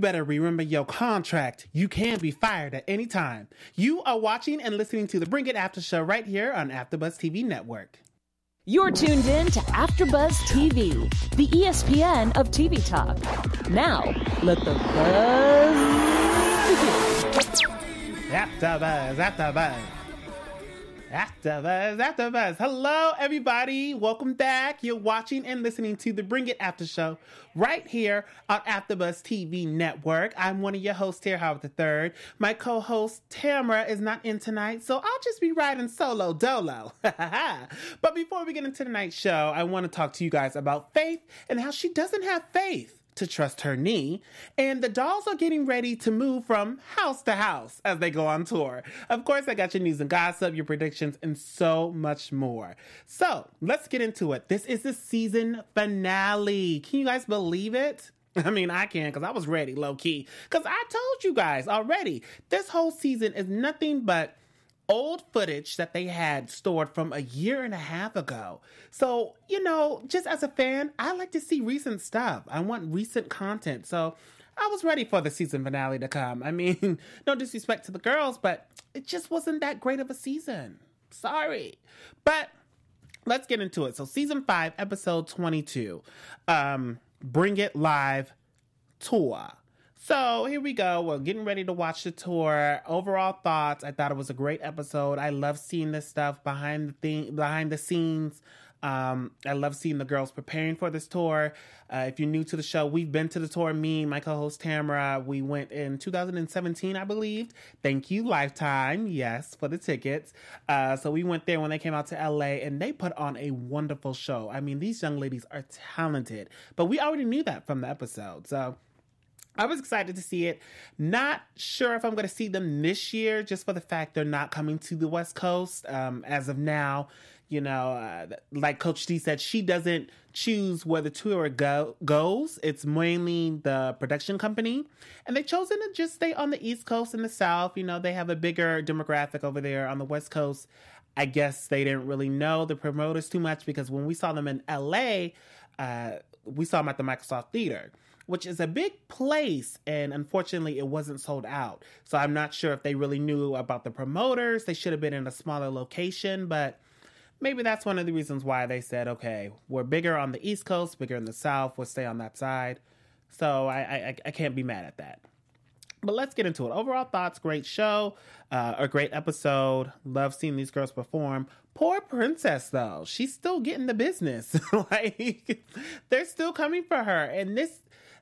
better remember your contract. You can be fired at any time. You are watching and listening to the Bring It After Show right here on AfterBuzz TV Network. You're tuned in to AfterBuzz TV, the ESPN of TV talk. Now, let the buzz begin. AfterBuzz. Hello, everybody. Welcome back. You're watching and listening to the Bring It After Show right here on AfterBuzz TV Network. I'm one of your hosts here, Howard III. My co-host Tamara is not in tonight, so I'll just be riding solo dolo. But before we get into tonight's show, I want to talk to you guys about Faith and how she doesn't have faith to trust her knee, and the dolls are getting ready to move from house to house as they go on tour. Of course, I got your news and gossip, your predictions, and so much more. So let's get into it. This is the season finale. Can you guys believe it? I mean, I can, because I was ready, low-key. Because I told you guys already, this whole season is nothing but old footage that they had stored from a year and a half ago. So, you know, just as a fan, I like to see recent stuff. I want recent content. So I was ready for the season finale to come. I mean, no disrespect to the girls, but it just wasn't that great of a season. Sorry. But let's get into it. So season 5, episode 22, Bring It Live Tour. So here we go. We're getting ready to watch the tour. Overall thoughts, I thought it was a great episode. I love seeing this stuff behind the scenes. I love seeing the girls preparing for this tour. If you're new to the show, we've been to the tour. Me, my co-host Tamara, we went in 2017, I believe. Thank you, Lifetime. Yes, for the tickets. So we went there when they came out to LA, and they put on a wonderful show. I mean, these young ladies are talented, but we already knew that from the episode. So I was excited to see it. Not sure if I'm going to see them this year, just for the fact they're not coming to the West Coast as of now. You know, like Coach D said, she doesn't choose where the tour goes. It's mainly the production company. And they've chosen to just stay on the East Coast and the South. You know, they have a bigger demographic over there on the West Coast. I guess they didn't really know the promoters too much, because when we saw them in LA, we saw them at the Microsoft Theater, which is a big place, and unfortunately it wasn't sold out. So I'm not sure if they really knew about the promoters. They should have been in a smaller location, but maybe that's one of the reasons why they said, okay, we're bigger on the East Coast, bigger in the South, we'll stay on that side. So I can't be mad at that. But let's get into it. Overall thoughts, great show, a great episode. Love seeing these girls perform. Poor Princess, though. She's still getting the business. Like, they're still coming for her. And this,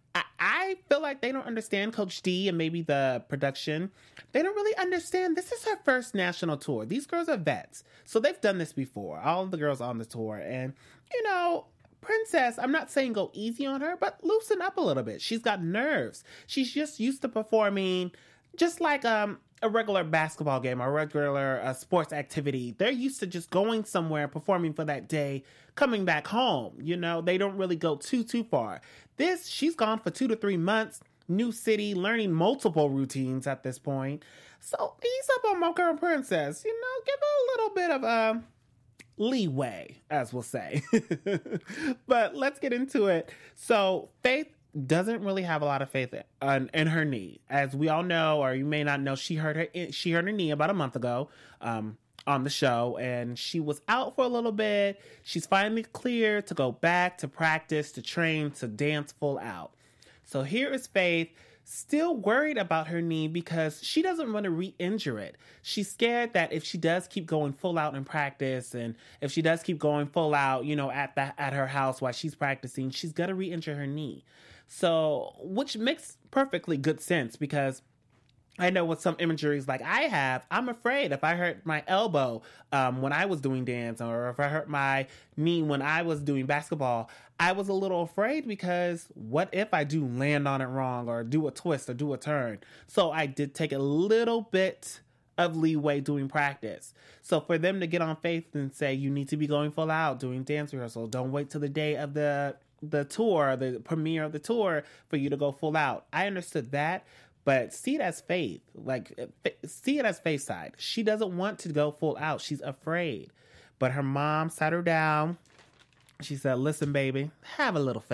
I feel like they don't understand Coach D and maybe the production. They don't really understand. This is her first national tour. These girls are vets. So they've done this before. All of the girls on the tour. And, you know, Princess, I'm not saying go easy on her, but loosen up a little bit. She's got nerves. She's just used to performing just like a regular basketball game or a regular sports activity. They're used to just going somewhere, performing for that day, coming back home. You know, they don't really go too far. This, she's gone for 2 to 3 months, new city, learning multiple routines at this point. So ease up on my girl Princess. You know, give her a little bit of leeway, as we'll say. But let's get into it. So Faith doesn't really have a lot of faith in her knee. As we all know, or you may not know, she hurt her knee about a month ago on the show, and she was out for a little bit. She's finally cleared to go back to practice, to train, to dance full out. So here is Faith, still worried about her knee because she doesn't want to re-injure it. She's scared that if she does keep going full out in practice, and if she does keep going full out, you know, at her house while she's practicing, she's going to re-injure her knee. So, which makes perfectly good sense, because I know with some injuries like I have, I'm afraid if I hurt my elbow when I was doing dance, or if I hurt my knee when I was doing basketball, I was a little afraid, because what if I do land on it wrong, or do a twist, or do a turn? So I did take a little bit of leeway doing practice. So for them to get on Faith and say, you need to be going full out, doing dance rehearsal, don't wait till the day of the tour, the premiere of the tour, for you to go full out. I understood that. But see it as Faith. Like, see it as Faith's side. She doesn't want to go full out. She's afraid. But her mom sat her down. She said, listen, baby, have a little faith.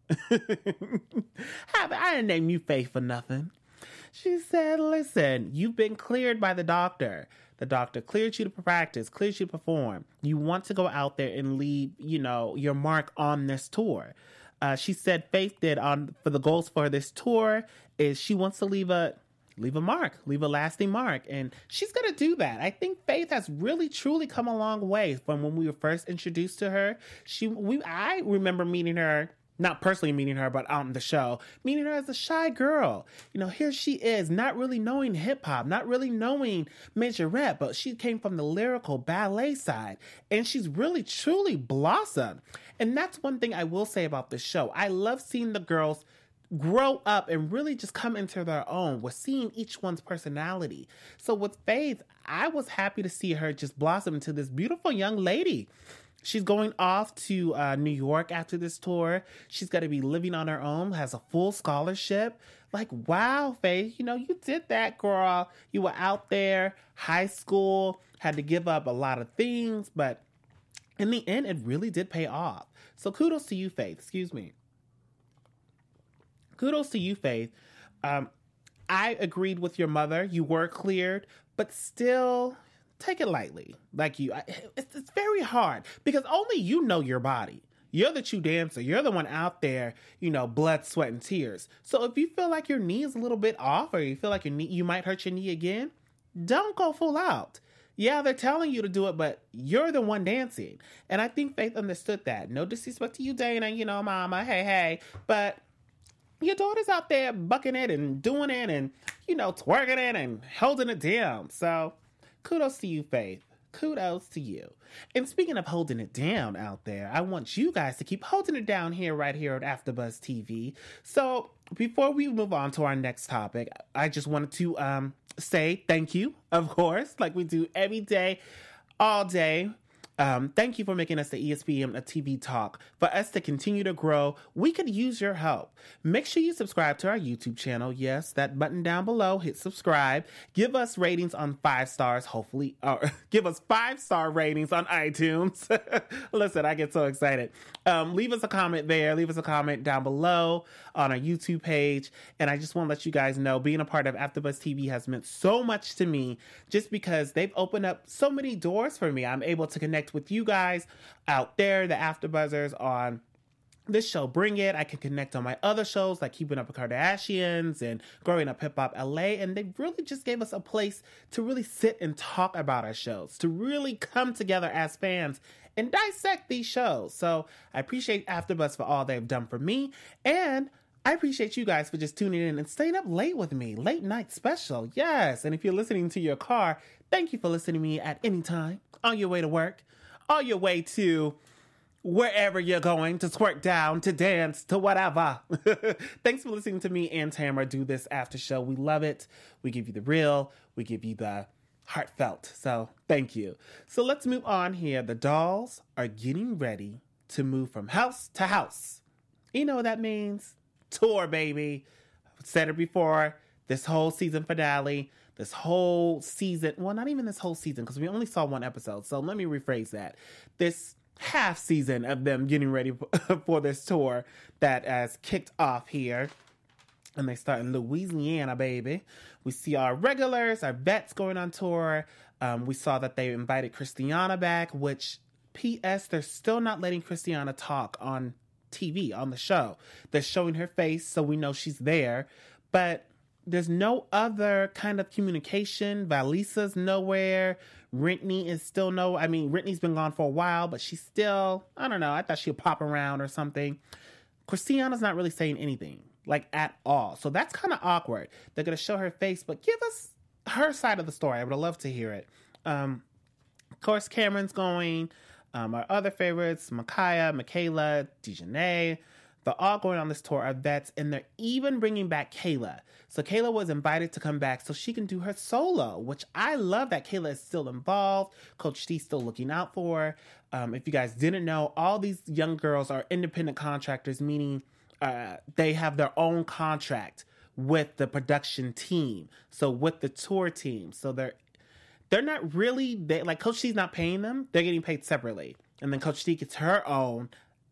I didn't name you Faith for nothing. She said, listen, you've been cleared by the doctor. The doctor cleared you to practice, cleared you to perform. You want to go out there and leave, your mark on this tour. She said Faith did for the goals for this tour is she wants to leave a mark, leave a lasting mark. And she's going to do that. I think Faith has really, truly come a long way from when we were first introduced to her. I remember meeting her, not personally meeting her, but on the show, meeting her as a shy girl. Here she is, not really knowing hip hop, not really knowing majorette, but she came from the lyrical ballet side, and she's really, truly blossomed. And that's one thing I will say about the show. I love seeing the girls grow up and really just come into their own with seeing each one's personality. So with Faith, I was happy to see her just blossom into this beautiful young lady. She's going off to New York after this tour. She's going to be living on her own, has a full scholarship. Like, wow, Faith, you did that, girl. You were out there, high school, had to give up a lot of things, but in the end, it really did pay off. So kudos to you, Faith. Excuse me. Kudos to you, Faith. I agreed with your mother. You were cleared, but still take it lightly. It's very hard because only you know your body. You're the true dancer. You're the one out there, blood, sweat, and tears. So if you feel like your knee is a little bit off or you feel like you might hurt your knee again, don't go full out. Yeah, they're telling you to do it, but you're the one dancing. And I think Faith understood that. No disrespect to you, Dana, mama, hey. But your daughter's out there bucking it and doing it and, twerking it and holding it down. So kudos to you, Faith. Kudos to you. And speaking of holding it down out there, I want you guys to keep holding it down right here at AfterBuzz TV. So before we move on to our next topic, I just wanted to say thank you, of course, like we do every day, all day. Thank you for making us the ESPN a TV talk. For us to continue to grow, we could use your help. Make sure you subscribe to our YouTube channel. Yes, that button down below, hit subscribe. Give us ratings on 5 stars, hopefully, or give us 5-star ratings on iTunes. Listen, I get so excited. Leave us a comment there. Leave us a comment down below on our YouTube page. And I just want to let you guys know, being a part of AfterBuzz TV has meant so much to me just because they've opened up so many doors for me. I'm able to connect with you guys out there, the AfterBuzzers on this show, Bring It. I can connect on my other shows like Keeping Up with Kardashians and Growing Up Hip Hop LA. And they really just gave us a place to really sit and talk about our shows, to really come together as fans and dissect these shows. So I appreciate AfterBuzz for all they've done for me. And I appreciate you guys for just tuning in and staying up late with me. Late night special. Yes. And if you're listening to your car, thank you for listening to me at any time on your way to work, on your way to wherever you're going, to twerk down, to dance, to whatever. Thanks for listening to me and Tamara do this after show. We love it. We give you the real. We give you the heartfelt. So thank you. So let's move on here. The dolls are getting ready to move from house to house. You know what that means? Tour, baby. I've said it before. This whole season finale, this whole season, well, not even this whole season, because we only saw 1 episode. So let me rephrase that. This half season of them getting ready for this tour that has kicked off here. And they start in Louisiana, baby. We see our regulars, our vets going on tour. We saw that they invited Christiana back, which, P.S., they're still not letting Christiana talk on TV, on the show. They're showing her face, so we know she's there. But there's no other kind of communication. Valisa's nowhere. Brittany is still Brittany's been gone for a while, but she's still, I don't know, I thought she'd pop around or something. Christiana's not really saying anything, like, at all. So that's kind of awkward. They're going to show her face, but give us her side of the story. I would love to hear it. Of course, Cameron's going. Our other favorites, Micaiah, Michaela, Dejanay, they're all going on this tour of vets, and they're even bringing back Kayla. So Kayla was invited to come back so she can do her solo, which I love that Kayla is still involved. Coach D's still looking out for her. If you guys didn't know, all these young girls are independent contractors, meaning they have their own contract with the production team, so with the tour team. So they're not really, like, Coach D's not paying them. They're getting paid separately. And then Coach D gets her own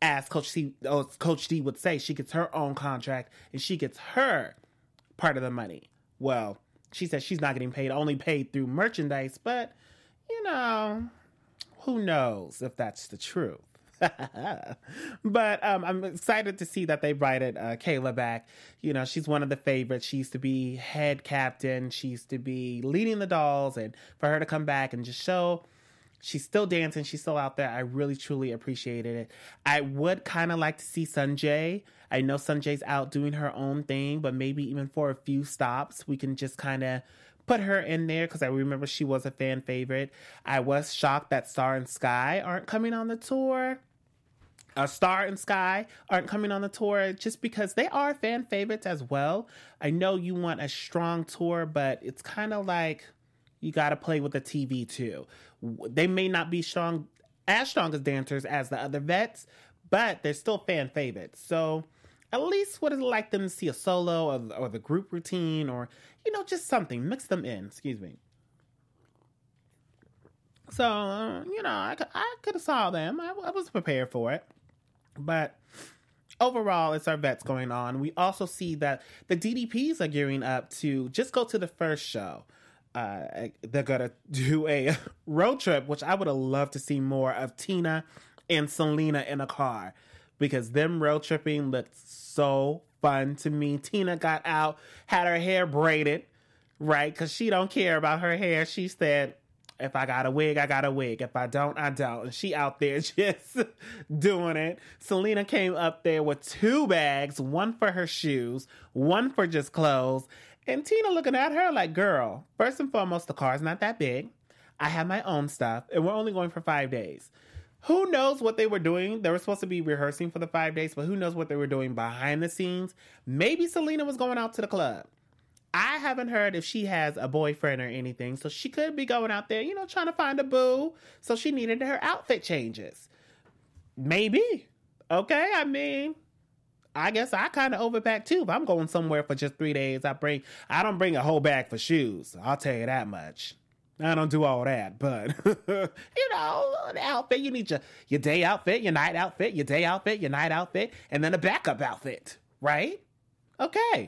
as Coach D would say, she gets her own contract and she gets her part of the money. Well, she says she's not getting paid, only paid through merchandise, but, you know, who knows if that's the truth. But I'm excited to see that they invited Kayla back. You know, she's one of the favorites. She used to be head captain. She used to be leading the dolls. And for her to come back and just show she's still dancing, she's still out there, I really, truly appreciated it. I would kind of like to see Sunjay. I know Sunjay's out doing her own thing, but maybe even for a few stops, we can just kind of put her in there because I remember she was a fan favorite. I was shocked that Star and Sky aren't coming on the tour. Star and Sky aren't coming on the tour just because they are fan favorites as well. I know you want a strong tour, but it's kind of like you got to play with the TV too. They may not be as strong as dancers as the other vets, but they're still fan favorites. So at least would have liked them to see a solo or the group routine or, you know, just something. Mix them in. Excuse me. So, you know, I could have saw them. I was prepared for it. But overall, it's our vets going on. We also see that the DDPs are gearing up to just go to the first show. They're going to do a road trip, which I would have loved to see more of Tina and Selena in a car. Because them road tripping looked so fun to me. Tina got out, had her hair braided, right? Because she don't care about her hair. She said, if I got a wig, I got a wig. If I don't, I don't. And she out there just doing it. Selena came up there with 2 bags, one for her shoes, one for just clothes. And Tina looking at her like, girl, first and foremost, the car's not that big. I have my own stuff, and we're only going for 5 days. Who knows what they were doing? They were supposed to be rehearsing for the 5 days, but who knows what they were doing behind the scenes? Maybe Selena was going out to the club. I haven't heard if she has a boyfriend or anything, so she could be going out there, you know, trying to find a boo. So she needed her outfit changes. Maybe. Okay, I mean, I guess I kind of overpack too. If I'm going somewhere for just 3 days, I don't bring a whole bag for shoes. I'll tell you that much. I don't do all that, but, you know, the outfit, you need your day outfit, your night outfit, your day outfit, your night outfit, and then a backup outfit, right? Okay.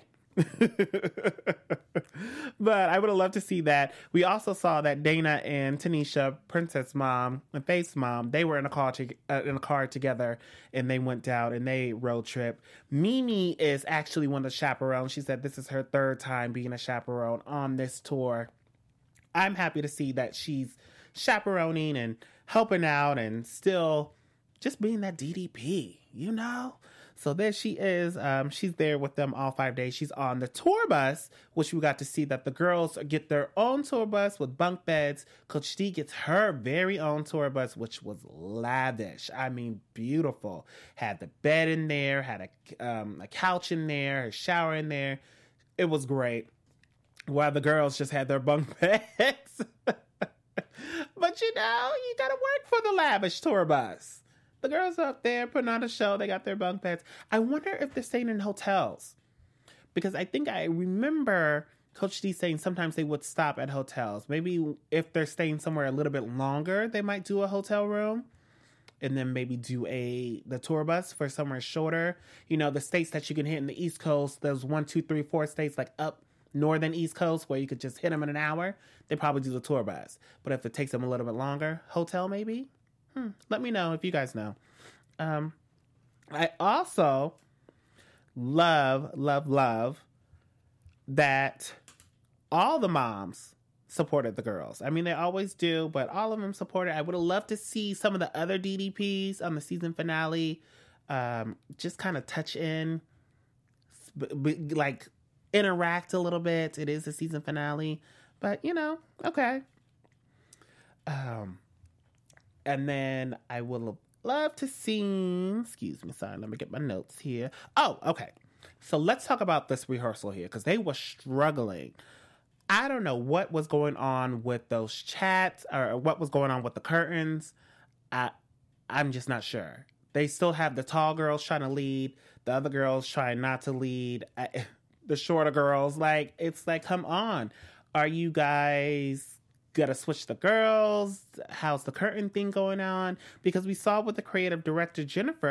But I would have loved to see that. We also saw that Dana and Tanisha, Princess Mom and Faith's mom, they were in a car together, and they went down and they road trip. Mimi is actually one of the chaperones. She said this is her 3rd time being a chaperone on this tour. I'm happy to see that she's chaperoning and helping out and still just being that DDP, you know? So there she is. She's there with them all 5 days. She's on the tour bus, which we got to see that the girls get their own tour bus with bunk beds. Coach D gets her very own tour bus, which was lavish. I mean, beautiful. Had the bed in there, had a couch in there, a shower in there. It was great. While the girls just had their bunk beds. But, you know, you got to work for the lavish tour bus. The girls up there putting on a show. They got their bunk beds. I wonder if they're staying in hotels. Because I think I remember Coach D saying sometimes they would stop at hotels. Maybe if they're staying somewhere a little bit longer, they might do a hotel room. And then maybe do the tour bus for somewhere shorter. You know, the states that you can hit in the East Coast, those 1, 2, 3, 4 states like up northern East Coast where you could just hit them in an hour. They probably do the tour bus. But if it takes them a little bit longer, hotel maybe? Let me know if you guys know. I also love that all the moms supported the girls. I mean, they always do, but all of them supported. I would have loved to see some of the other DDPs on the season finale just kind of touch in, like interact a little bit. It is the season finale, but you know, okay. And then I would love to see, excuse me, sorry, let me get my notes here. Oh, okay. So let's talk about this rehearsal here, because they were struggling. I don't know what was going on with those chats or what was going on with the curtains. I'm just not sure. They still have the tall girls trying to lead, the other girls trying not to lead, the shorter girls. Like, it's like, come on. Are you guys gotta switch the girls? How's the curtain thing going on? Because we saw with the creative director Jennifer,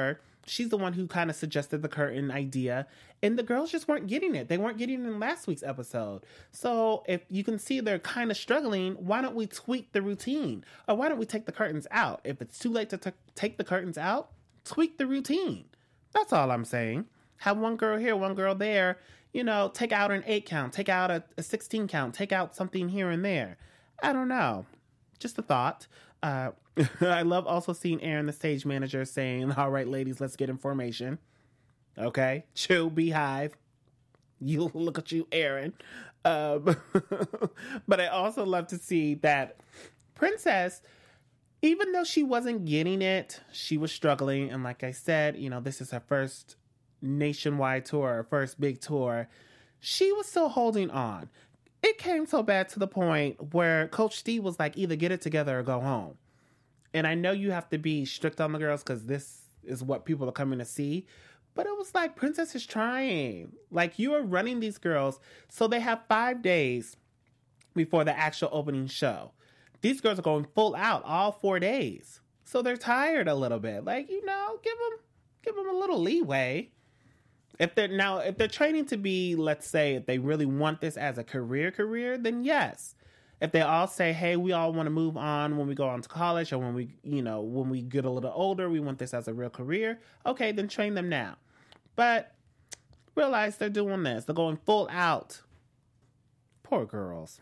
She's the one who kind of suggested the curtain idea, and the girls just weren't getting it. They weren't getting it in last week's episode. So if you can see they're kind of struggling, why don't we tweak the routine? Or why don't we take the curtains out? If it's too late to take the curtains out, tweak the routine. That's all I'm saying. Have one girl here, one girl there, take out an 8 count, take out a 16 count, take out something here and there. I don't know. Just a thought. I love also seeing Aaron, the stage manager, saying, all right, ladies, let's get information. Okay. Chill, Beehive. You look at you, Aaron. But I also love to see that Princess, even though she wasn't getting it, she was struggling. And like I said, this is her first nationwide tour, her first big tour. She was still holding on. It came so bad to the point where Coach Steve was like, either get it together or go home. And I know you have to be strict on the girls because this is what people are coming to see. But it was like, Princess is trying. Like, you are running these girls. So they have 5 days before the actual opening show. These girls are going full out all 4 days. So they're tired a little bit. Like, give them a little leeway. If they're training to be, let's say, if they really want this as a career, then yes. If they all say, hey, we all want to move on when we go on to college, or when we get a little older, we want this as a real career, okay, then train them now. But realize they're doing this. They're going full out. Poor girls.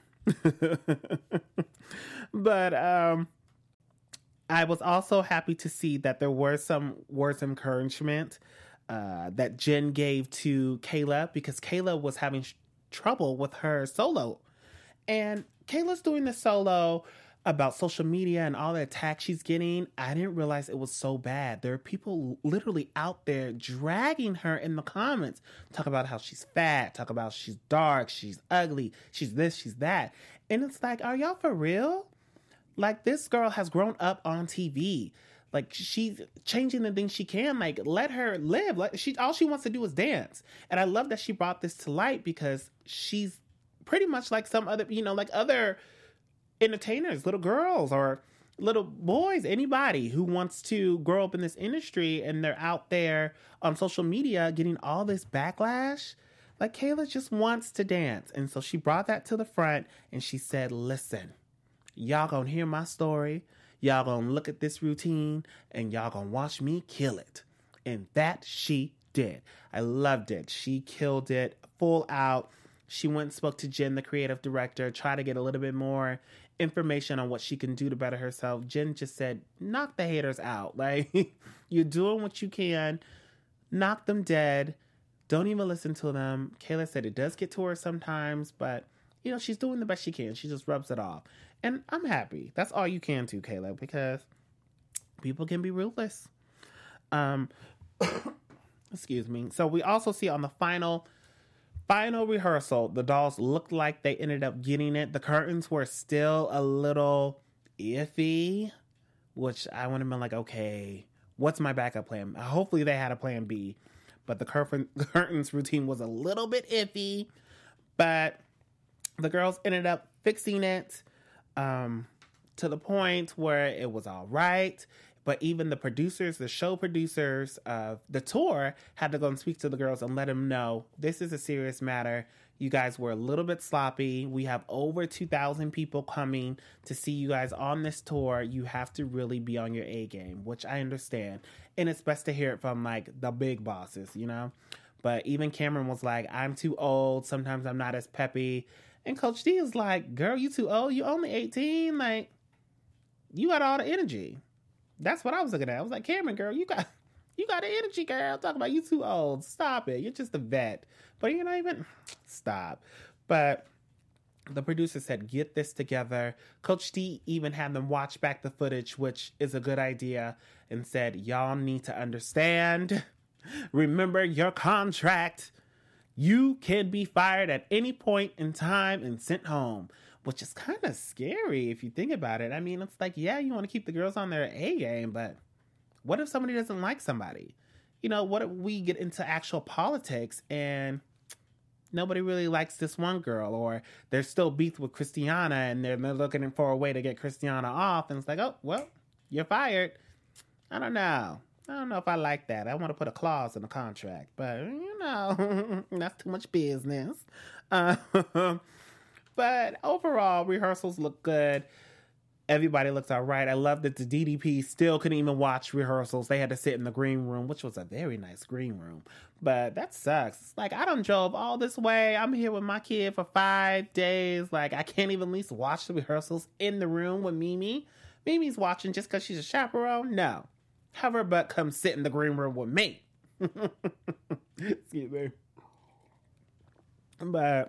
But I was also happy to see that there were some words of encouragement that Jen gave to Kayla, because Kayla was having trouble with her solo. And Kayla's doing the solo about social media and all the attacks she's getting. I didn't realize it was so bad. There are people literally out there dragging her in the comments. Talk about how she's fat. Talk about she's dark. She's ugly. She's this, she's that. And it's like, are y'all for real? Like, this girl has grown up on TV. Like, she's changing the things she can. Like, let her live. Like, all she wants to do is dance. And I love that she brought this to light, because she's pretty much like some other, like other entertainers, little girls or little boys, anybody who wants to grow up in this industry, and they're out there on social media getting all this backlash. Like, Kayla just wants to dance. And so she brought that to the front, and she said, listen, y'all gonna hear my story. Y'all gonna look at this routine, and y'all gonna watch me kill it. And that she did. I loved it. She killed it full out. She went and spoke to Jen, the creative director, tried to get a little bit more information on what she can do to better herself. Jen just said, knock the haters out. Like, you're doing what you can. Knock them dead. Don't even listen to them. Kayla said it does get to her sometimes, but, she's doing the best she can. She just rubs it off. And I'm happy. That's all you can do, Kayla, because people can be ruthless. Excuse me. So we also see on the final rehearsal, the dolls looked like they ended up getting it. The curtains were still a little iffy, which I would have been like, okay, what's my backup plan? Hopefully they had a plan B. But the curtains routine was a little bit iffy. But the girls ended up fixing it to the point where it was all right. But even the producers, the show producers of the tour, had to go and speak to the girls and let them know, this is a serious matter. You guys were a little bit sloppy. We have over 2,000 people coming to see you guys on this tour. You have to really be on your A game, which I understand. And it's best to hear it from, like, the big bosses, But even Cameron was like, I'm too old. Sometimes I'm not as peppy. And Coach D is like, girl, you too old. You only 18. Like, you got all the energy. That's what I was looking at. I was like, Cameron, girl, you got the energy, girl. Talking about you too old. Stop it. You're just a vet. But you're not even... Stop. But the producer said, get this together. Coach D even had them watch back the footage, which is a good idea, and said, y'all need to understand. Remember your contract. You can be fired at any point in time and sent home, which is kind of scary if you think about it. I mean, it's like, yeah, you want to keep the girls on their A game, but what if somebody doesn't like somebody? What if we get into actual politics and nobody really likes this one girl, or there's still beef with Christiana and they're looking for a way to get Christiana off, and it's like, oh, well, you're fired. I don't know. I don't know if I like that. I want to put a clause in the contract, but that's too much business. But overall, rehearsals look good. Everybody looks all right. I love that the DDP still couldn't even watch rehearsals. They had to sit in the green room, which was a very nice green room. But that sucks. It's like, I done drove all this way. I'm here with my kid for 5 days. Like, I can't even at least watch the rehearsals in the room with Mimi. Mimi's watching just because she's a chaperone? No. Have her butt come sit in the green room with me. Excuse me. But,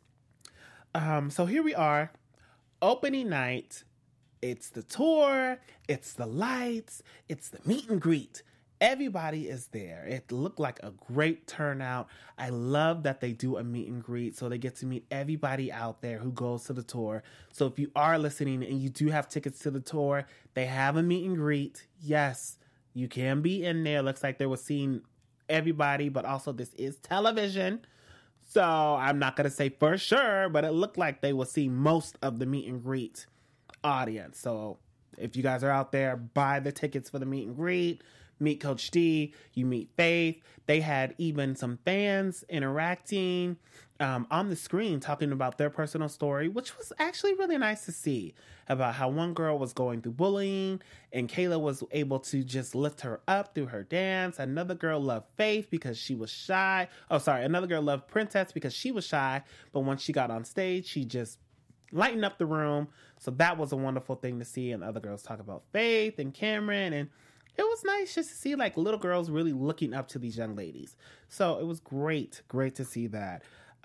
so here we are. Opening night. It's the tour, it's the lights, it's the meet and greet. Everybody is there. It looked like a great turnout. I love that they do a meet and greet so they get to meet everybody out there who goes to the tour. So if you are listening and you do have tickets to the tour, they have a meet and greet. Yes, you can be in there. Looks like they were seeing everybody, but also this is television. So I'm not going to say for sure, but it looked like they will see most of the meet and greet audience. So if you guys are out there, buy the tickets for the meet and greet, meet Coach D, you meet Faith. They had even some fans interacting on the screen talking about their personal story, which was actually really nice to see, about how one girl was going through bullying and Kayla was able to just lift her up through her dance. Another girl loved Faith because she was shy. Another girl loved Princess because she was shy, but once she got on stage, she just lighten up the room. So that was a wonderful thing to see. And other girls talk about Faith and Cameron. And it was nice just to see like little girls really looking up to these young ladies. So it was great to see that.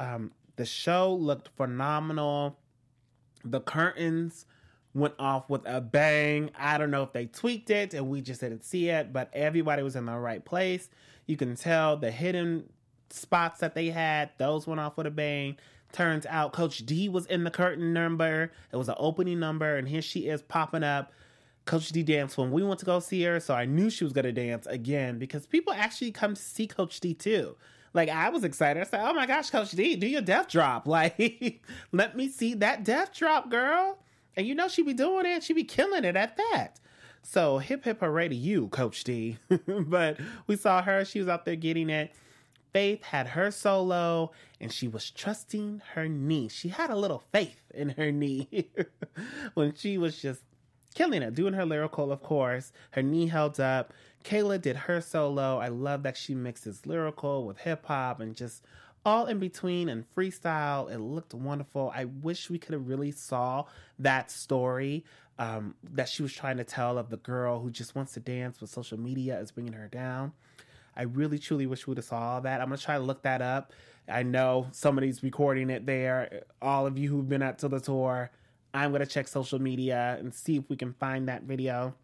The show looked phenomenal. The curtains went off with a bang. I don't know if they tweaked it and we just didn't see it, but everybody was in the right place. You can tell the hidden spots that they had, those went off with a bang. Turns out Coach D was in the curtain number. It was an opening number, and here she is popping up. Coach D danced when we went to go see her, so I knew she was going to dance again because people actually come to see Coach D too. Like, I was excited. I said, oh my gosh, Coach D, do your death drop. Like, let me see that death drop, girl. And you know she be doing it. She be killing it at that. So hip, hip, hooray to you, Coach D. But we saw her. She was out there getting it. Faith had her solo, and she was trusting her knee. She had a little faith in her knee when she was just killing it, doing her lyrical, of course. Her knee held up. Kayla did her solo. I love that she mixes lyrical with hip-hop and just all in between and freestyle. It looked wonderful. I wish we could have really saw that story that she was trying to tell of the girl who just wants to dance, but social media is bringing her down. I really, truly wish we would have saw all that. I'm going to try to look that up. I know somebody's recording it there. All of you who've been out to the tour, I'm going to check social media and see if we can find that video.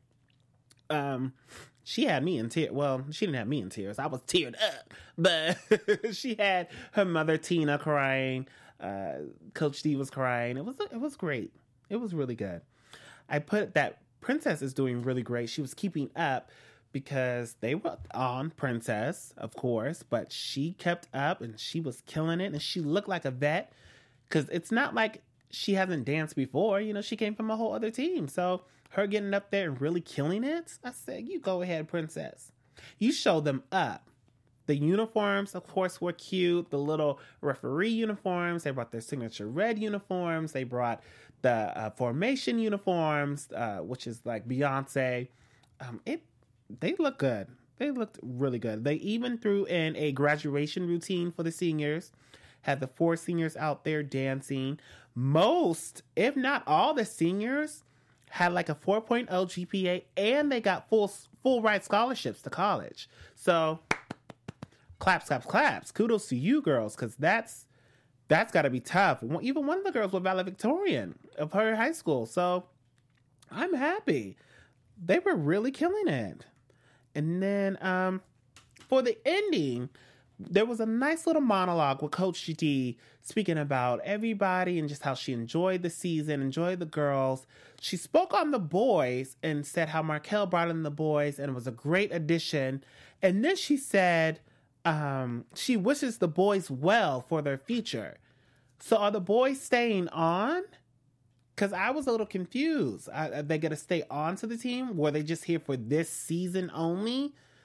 She had me in tears. Well, she didn't have me in tears. I was teared up. But she had her mother, Tina, crying. Coach D was crying. It was great. It was really good. I put that Princess is doing really great. She was keeping up, because they were on Princess, of course, but she kept up and she was killing it and she looked like a vet, because it's not like she hasn't danced before. You know, she came from a whole other team. So her getting up there and really killing it, I said, you go ahead, Princess. You show them up. The uniforms, of course, were cute. The little referee uniforms. They brought their signature red uniforms. They brought the formation uniforms, which is like Beyonce. They look good. They looked really good. They even threw in a graduation routine for the seniors. Had the 4 seniors out there dancing. Most, if not all, the seniors had like a 4.0 GPA, and they got full ride scholarships to college. So, claps. Kudos to you girls, because that's got to be tough. Even one of the girls was valedictorian of her high school. So, I'm happy. They were really killing it. And then for the ending, there was a nice little monologue with Coach D speaking about everybody and just how she enjoyed the season, enjoyed the girls. She spoke on the boys and said how Markel brought in the boys and it was a great addition. And then she said she wishes the boys well for their future. So are the boys staying on? Because I was a little confused. Are they going to stay on to the team? Were they just here for this season only?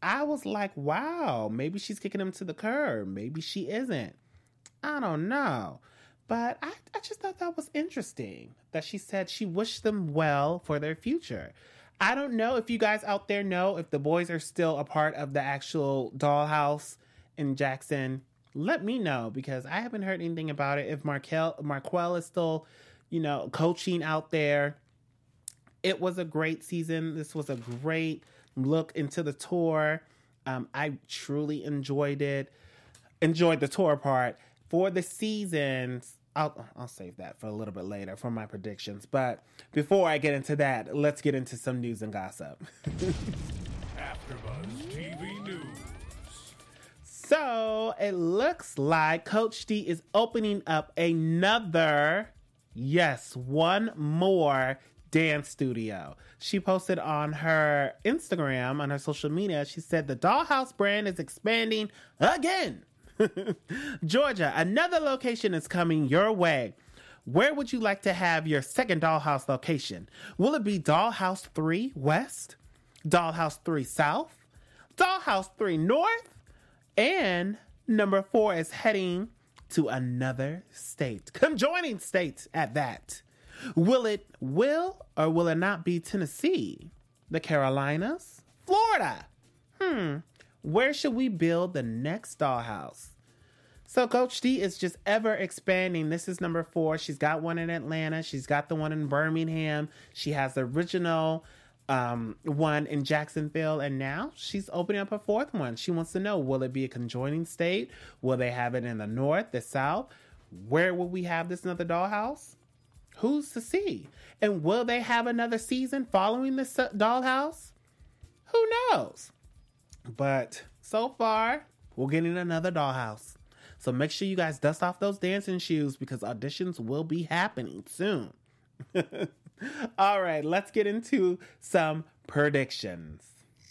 I was like, wow, maybe she's kicking him to the curb. Maybe she isn't. I don't know. But I just thought that was interesting that she said she wished them well for their future. I don't know if you guys out there know if the boys are still a part of the actual dollhouse in Jackson. Let me know, because I haven't heard anything about it. If Marquel is still, coaching out there. It was a great season. This was a great look into the tour. I truly enjoyed it. Enjoyed the tour part. For the seasons, I'll save that for a little bit later for my predictions. But before I get into that, let's get into some news and gossip. AfterBuzz TV News. So it looks like Coach D is opening up one more dance studio. She posted on her Instagram, on her social media, she said the Dollhouse brand is expanding again. Georgia, another location is coming your way. Where would you like to have your second Dollhouse location? Will it be Dollhouse 3 West, Dollhouse 3 South, Dollhouse 3 North, and number 4 is heading to another state. Conjoining states at that. Will or will it not be Tennessee, the Carolinas, Florida? Where should we build the next Dollhouse? So Coach D is just ever expanding. This is number 4. She's got one in Atlanta. She's got the one in Birmingham. She has the original one in Jacksonville. And now she's opening up a 4th one. She wants to know, will it be a conjoining state? Will they have it in the North, the South? Where will we have this another Dollhouse? Who's to see? And will they have another season following this Dollhouse? Who knows? But so far, we're getting another Dollhouse. So make sure you guys dust off those dancing shoes, because auditions will be happening soon. All right, let's get into some predictions.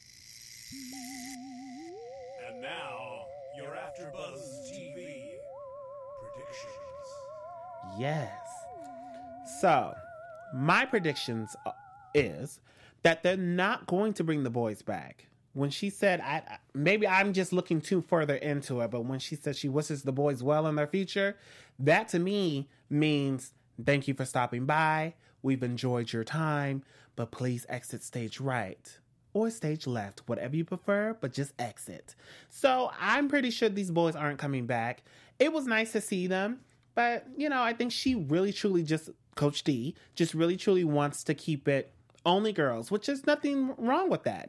And now, your AfterBuzz TV predictions. Yes. So, my predictions is that they're not going to bring the boys back. When she said, maybe I'm just looking too further into it, but when she said she wishes the boys well in their future, that to me means thank you for stopping by. We've enjoyed your time, but please exit stage right or stage left, whatever you prefer, but just exit. So I'm pretty sure these boys aren't coming back. It was nice to see them, but I think she really truly Coach D just really truly wants to keep it only girls, which is nothing wrong with that,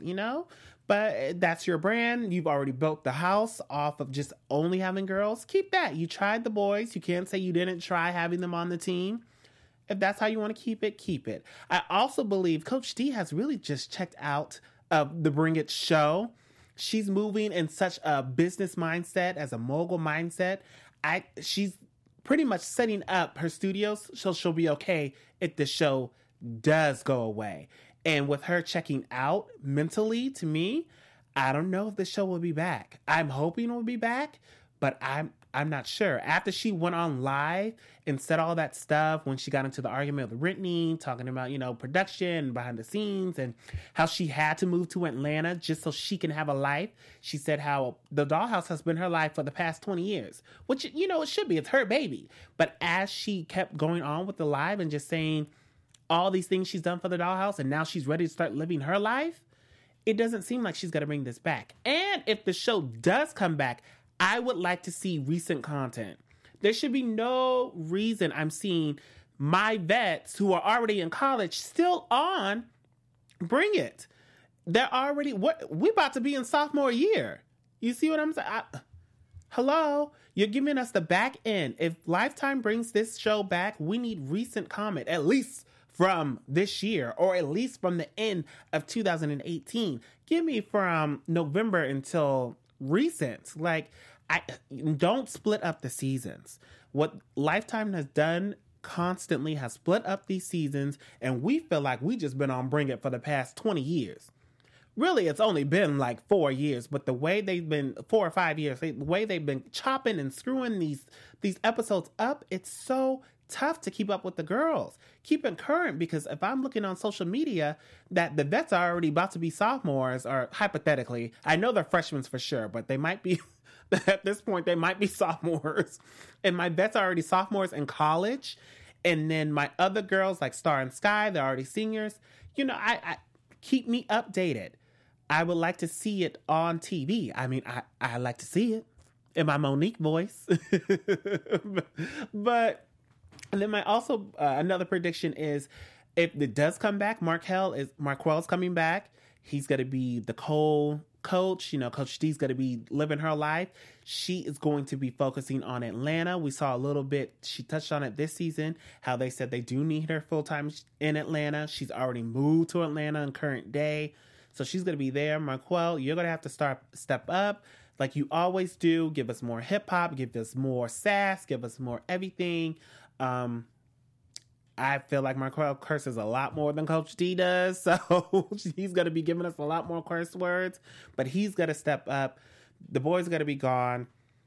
But that's your brand. You've already built the house off of just only having girls. Keep that. You tried the boys. You can't say you didn't try having them on the team. If that's how you want to keep it, keep it. I also believe Coach D has really just checked out of the Bring It show. She's moving in such a business mindset, as a mogul mindset. She's pretty much setting up her studios so she'll be okay if the show does go away. And with her checking out mentally, to me, I don't know if the show will be back. I'm hoping it will be back, but I'm not sure. After she went on live and said all that stuff, when she got into the argument with Whitney, talking about, production behind the scenes and how she had to move to Atlanta just so she can have a life. She said how the Dollhouse has been her life for the past 20 years, which, it should be. It's her baby. But as she kept going on with the live and just saying all these things she's done for the Dollhouse, and now she's ready to start living her life, it doesn't seem like she's going to bring this back. And if the show does come back, I would like to see recent content. There should be no reason I'm seeing my vets who are already in college still on Bring It. They're already, we about to be in sophomore year. You see what I'm saying? Hello? You're giving us the back end. If Lifetime brings this show back, we need recent comment, at least from this year, or at least from the end of 2018. Give me from November until recent. Don't split up the seasons. What Lifetime has done constantly has split up these seasons, and we feel like we just been on Bring It for the past 20 years. Really, it's only been 4 years, but the way they've been 4 or 5 years, the way they've been chopping and screwing these episodes up, it's so tough to keep up with the girls, keep it current, because if I'm looking on social media that the vets are already about to be sophomores, or hypothetically, I know they're freshmen for sure, but they might be, at this point, they might be sophomores. And my vets are already sophomores in college. And then my other girls like Star and Sky, they're already seniors. You know, I keep me updated. I would like to see it on TV. I mean, I like to see it in my Monique voice. But, and then my also, another prediction is, if it does come back, Marquell's coming back. He's going to be the coach. You know, Coach D's going to be living her life. She is going to be focusing on Atlanta. We saw a little bit, she touched on it this season, how they said they do need her full-time in Atlanta. She's already moved to Atlanta in current day. So she's going to be there. Marquell, you're going to have to step up like you always do. Give us more hip hop, give us more sass, give us more everything. I feel like Marquell curses a lot more than Coach D does. So he's going to be giving us a lot more curse words, but he's going to step up. The boys are going to be gone.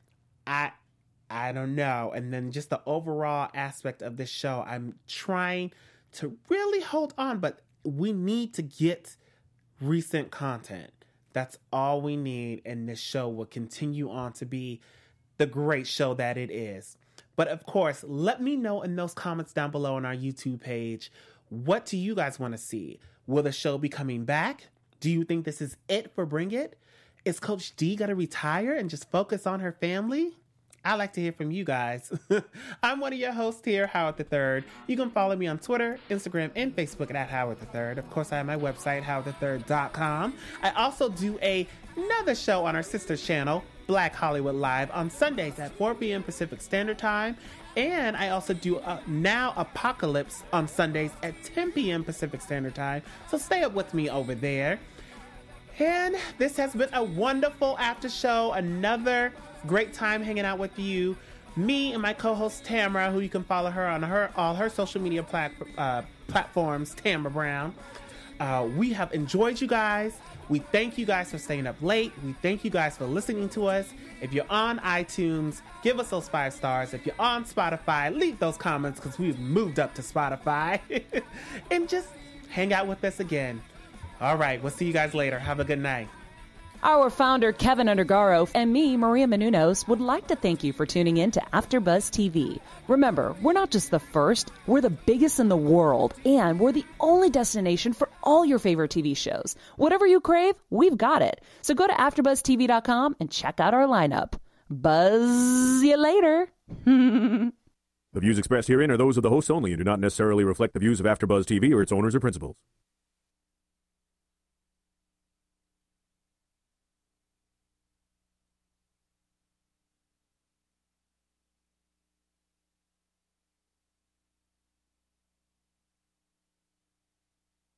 I don't know. And then just the overall aspect of this show, I'm trying to really hold on, but we need to get recent content. That's all we need, and this show will continue on to be the great show that it is. But of course, let me know in those comments down below on our YouTube page, what do you guys want to see? Will the show be coming back? Do you think this is it for Bring It? Is Coach D going to retire and just focus on her family? I like to hear from you guys. I'm one of your hosts here, Howard III. You can follow me on Twitter, Instagram, and Facebook at Howard III. Of course, I have my website, howardthird.com. I also do another show on our sister channel, Black Hollywood Live, on Sundays at 4 p.m. Pacific Standard Time. And I also do Now Apocalypse on Sundays at 10 p.m. Pacific Standard Time. So stay up with me over there. And this has been a wonderful after show. Another great time hanging out with you. Me and my co-host Tamara, who you can follow her on all her social media platforms, Tamara Brown. We have enjoyed you guys. We thank you guys for staying up late. We thank you guys for listening to us. If you're on iTunes, give us those 5 stars. If you're on Spotify, leave those comments, because we've moved up to Spotify. And just hang out with us again. All right, we'll see you guys later. Have a good night. Our founder, Kevin Undergaro, and me, Maria Menounos, would like to thank you for tuning in to AfterBuzz TV. Remember, we're not just the first, we're the biggest in the world, and we're the only destination for all your favorite TV shows. Whatever you crave, we've got it. So go to AfterBuzzTV.com and check out our lineup. Buzz you later. The views expressed herein are those of the hosts only and do not necessarily reflect the views of AfterBuzz TV or its owners or principals.